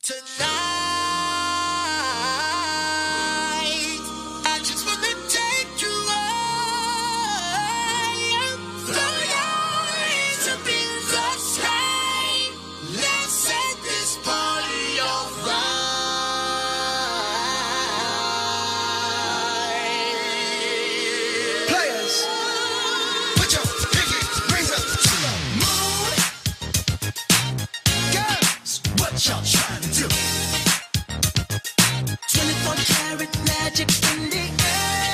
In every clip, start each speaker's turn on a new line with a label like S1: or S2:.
S1: Tonight, I just wanna take you high. Throw your hands up in the sky. Let's set this party on fire. Players, put your pinky rings up to the moon. Girls, what y'all trying to do? 24 karat magic in the air.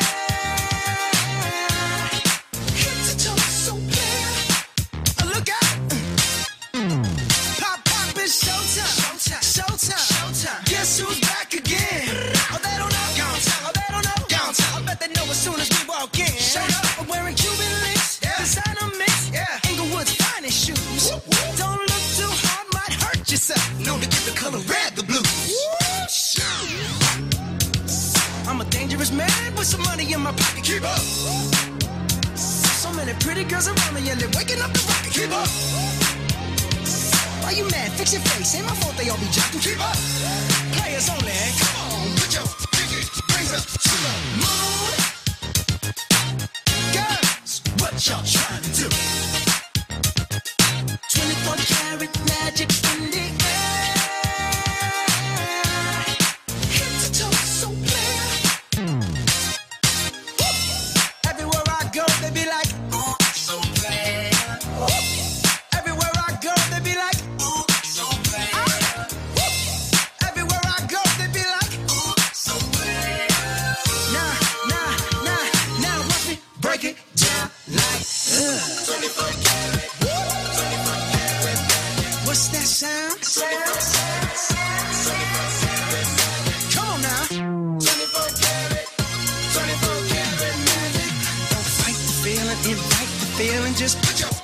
S1: Head to toe so clear. Look out! Pop, pop, it's showtime. Showtime. Showtime. Guess who's back again? Oh, they don't know. Oh, they don't know. I bet they know as soon as we walk in. Shut up. I'm wearing Cuban links. Yeah. Designer mix. Yeah. Inglewood's finest shoes. Whoop, whoop. Don't look too hard, might hurt yourself. Known to give the color red the blues. I'm a dangerous man with some money in my pocket. Keep up. So many pretty girls around me and they're waking up the rocket. Keep up. Why you mad? Fix your face. Ain't my fault they all be jocking. Keep up. Players only. Come on, put your pinky rings up to the moon. Girls, what y'all trying to do? 24 karat magic in the air. Head to toe so clear. Everywhere I go, they be like, ooh, so clear. Everywhere I go, they be like, ooh, so clear. Everywhere I go, they be like, ooh, so clear. Now, watch me break it down like, 24 karat. What's that sound? Come on now. 24 karat magic. Don't fight the feeling, invite the feeling. Just put your